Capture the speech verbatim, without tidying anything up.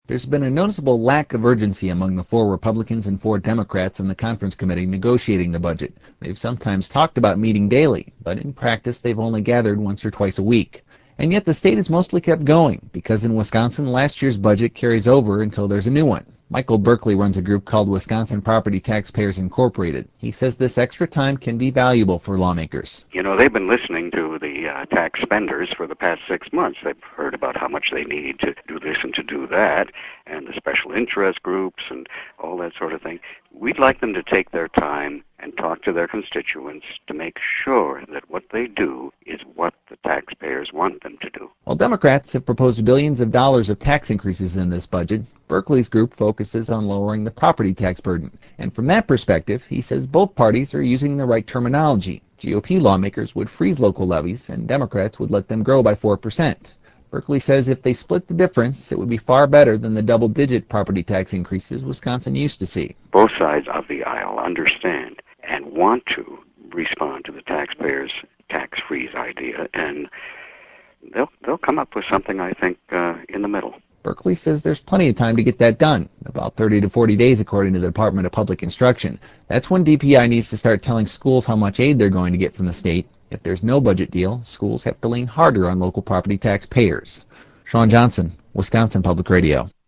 There's been a noticeable lack of urgency among the four Republicans and four Democrats in the conference committee negotiating the budget. They've sometimes talked about meeting daily, but in practice they've only gathered once or twice a week. And yet the state has mostly kept going, because in Wisconsin last year's budget carries over until there's a new one. Michael Berkeley runs a group called Wisconsin Property Taxpayers Incorporated. He says this extra time can be valuable for lawmakers. You know, they've been listening to the uh, tax spenders for the past six months. They've heard about how much they need to do this and to do that, and the special interest groups and all that sort of thing. We'd like them to take their time and talk to their constituents to make sure that what they do is what the taxpayers want them to do. While Democrats have proposed billions of dollars of tax increases in this budget, Berkeley's group focuses on lowering the property tax burden. And from that perspective, he says both parties are using the right terminology. G O P lawmakers would freeze local levies, and Democrats would let them grow by four percent. Berkeley says if they split the difference, it would be far better than the double-digit property tax increases Wisconsin used to see. Both sides of the aisle understand and want to respond to the taxpayers' tax freeze idea, and they'll they'll come up with something, I think, uh, in the middle. Berkeley says there's plenty of time to get that done, about thirty to forty days according to the Department of Public Instruction. That's when D P I needs to start telling schools how much aid they're going to get from the state. If there's no budget deal, schools have to lean harder on local property tax payers. Sean Johnson, Wisconsin Public Radio.